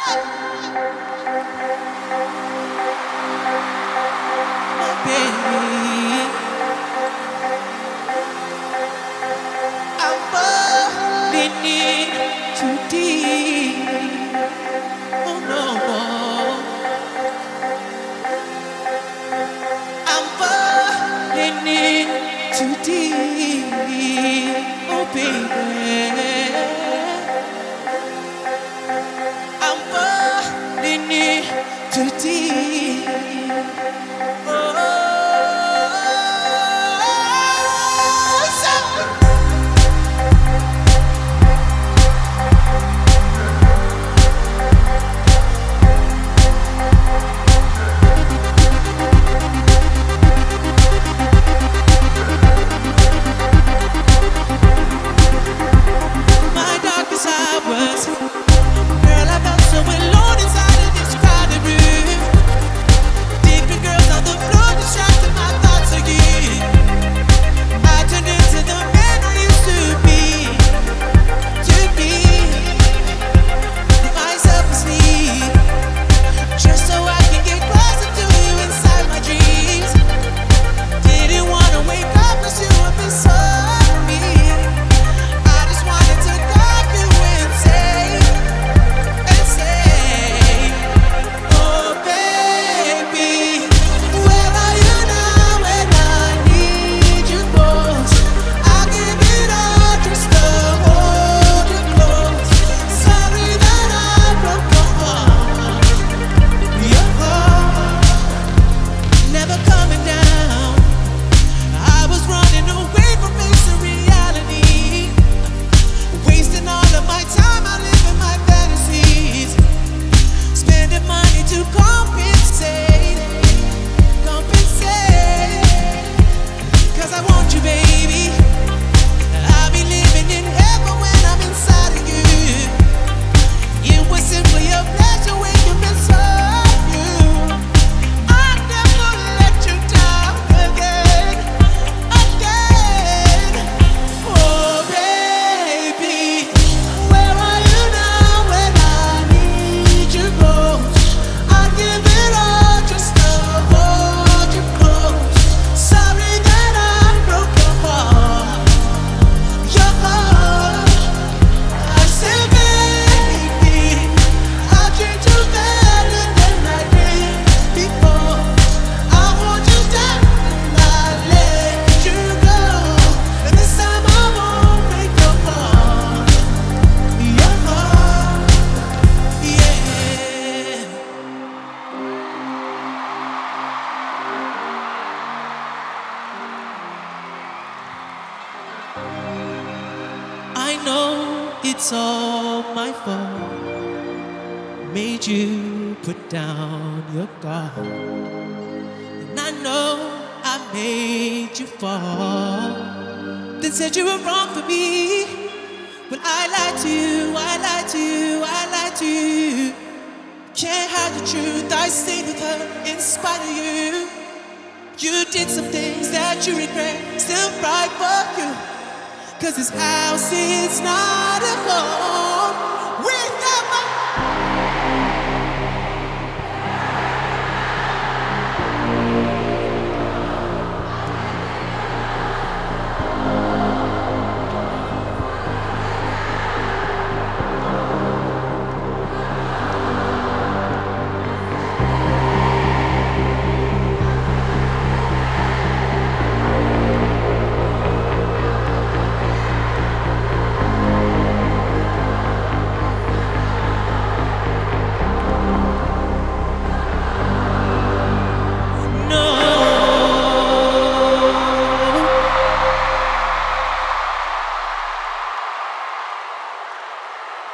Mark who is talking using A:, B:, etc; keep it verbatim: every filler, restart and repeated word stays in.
A: baby. I'm falling in too deep. Oh no, I'm falling in too deep. Oh baby, I'm falling in too deep. Oh. My darkest hours, girl, I felt so alone inside of this crowded room. Different girls on the floor distracting my thoughts again. I turned into the man I used to be, to be. Put myself asleep, just so I can get closer to you inside my dreams. Didn't wanna wake up 'cause you were beside me. I just wanted to love you and say, and say, oh baby, where are you now when I need you most? I'll give it all just to hold you close. Sorry that I broke your heart, your heart, never coming down. I was running away from facing reality, wasting all of my time out living my fantasies, spending money to compensate, compensate. 'Cause I want you, baby. I'll be living in heaven when I'm inside of you. It was simply a pleasure waking beside you. I never let you down again, again. Oh baby, where are you now when I need you most? I'll give it all just to hold you close. Sorry that I broke your heart, your heart. I said, baby, I'll treat you better than I did before. I'll hold you down and I'll let you go. And this time I won't break your heart, your heart, yeah. I know it's all my fault. Made you put down your guard. And I know I made you fall. Then said you were wrong for me. When I lied to you, I lied to you, I lied to you. Can't hide the truth, I stayed with her in spite of you. You did some things that you regret, still right for you. 'Cause this house is not a home.